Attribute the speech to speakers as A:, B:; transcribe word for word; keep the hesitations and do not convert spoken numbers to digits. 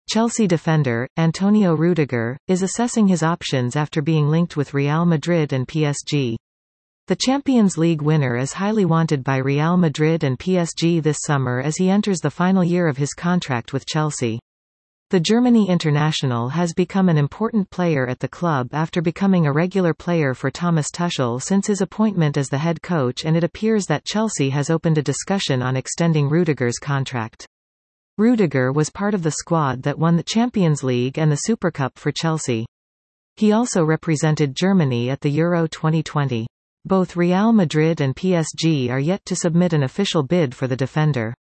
A: Chelsea defender, Antonio Rudiger, is assessing his options after being linked with Real Madrid and P S G. The Champions League winner is highly wanted by Real Madrid and P S G this summer as he enters the final year of his contract with Chelsea. The Germany international has become an important player at the club after becoming a regular player for Thomas Tuchel since his appointment as the head coach, and it appears that Chelsea has opened a discussion on extending Rudiger's contract. Rudiger was part of the squad that won the Champions League and the Super Cup for Chelsea. He also represented Germany at the Euro twenty twenty. Both Real Madrid and P S G are yet to submit an official bid for the defender.